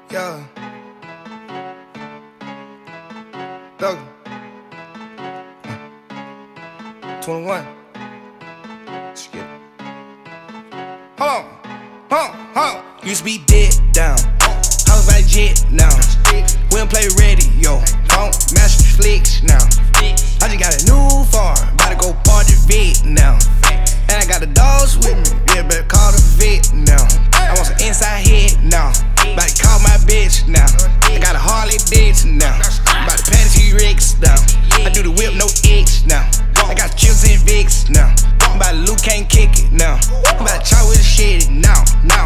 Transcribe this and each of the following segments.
Yeah. Doug. 21. Let's get it. Hold on. Used to be dead down. House by jet now. We don't play radio. Phone master flicks now. I just got a new farm. About to go party vet now. And I got the dogs with me. Yeah, better call the vet now. I want some inside head now. About to call my bitch now. I got a Harley Davidson now. About to pat a T-Rex now. I do the whip, no X now. I got chips and Vicks now. I'm about to Luke can't kick it now. I'm about to chop with the shit now.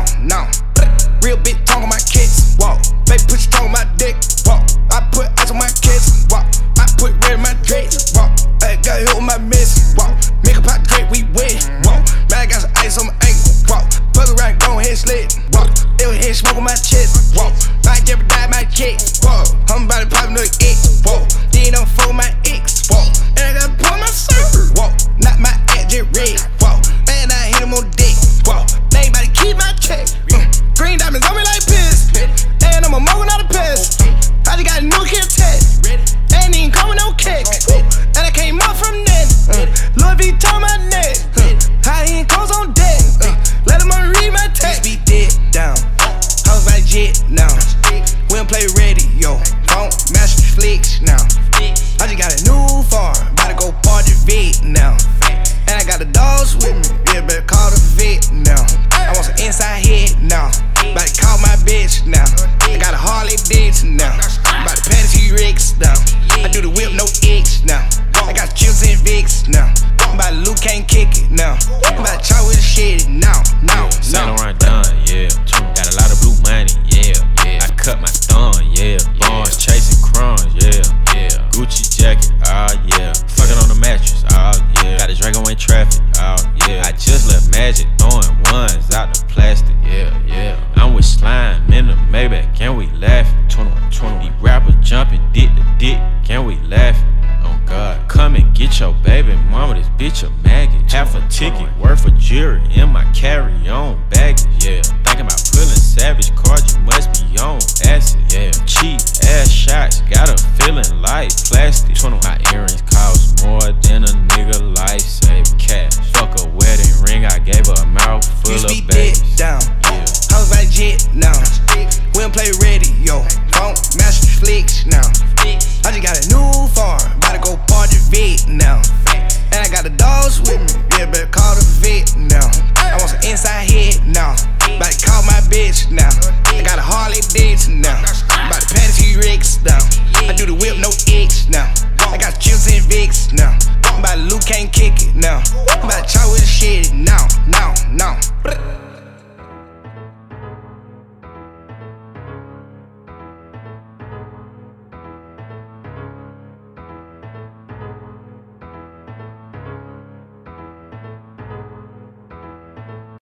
Real big tongue on my kids, walk. Baby, put your tongue on my dick, walk. I put ice on my kids, walk. I put red in my drapes, walk. I got hit with my miss, walk. Make a pot grape, we wet, walk. Man, I got some ice on my ankle, walk. Fuck around, go ahead, slit, walk. They was here smoking my chest, walk. I jeopardize my check, walk. I'm about to pop another X, walk. Then I'm for my X, walk. And I gotta pull my server, walk. Not my ass, just red, walk. Man, I hit him on dick, walk. They ain't about to keep my check, green diamonds on me like piss. And I'm a mogul, not a pest. I just got a new kid test. Ain't even coming no kick. And I came up from that. Louis Vuitton my neck. High end clothes on deck. Let them read my text. Be dead down. House by jet now. We don't play radio. Phone master flicks now. I just got a new farm. About to go party vet now. And I got the dogs with me. Yeah, better call the vet now. I want some inside head now. About to call my bitch now. I got a Harley Davidson now. About to pat a T-Rex now. I do the whip, no X now. I got chips and Vicks now. I'm about to Luke can't kick it now. I'm about to chop with the shit now. Saint Laurent done, yeah. Got a lot of blue money, yeah. I cut my thumb, yeah. Bonds chasing crumbs, yeah. Gucci jacket, oh yeah. Fucking on the mattress, oh yeah. Got the Draco in traffic, oh yeah. I just left Magic throwing ones out the plastic, yeah. I'm with Slime in the Maybach, can we laugh? 21. These rappers jumping dick to dick, can we laugh? Oh God, come and get your baby mama, this bitch a maggot. Half a ticket worth of jewelry in my carry-on baggage, yeah. Thinking about pulling savage cards, you must be on acid, yeah. Cheap ass shots, got a feeling like plastic. My earrings cost more than a nigga life-saving cash. Fuck a wedding ring, I gave her a mouth full of bags. Down, house by jet now. We don't play red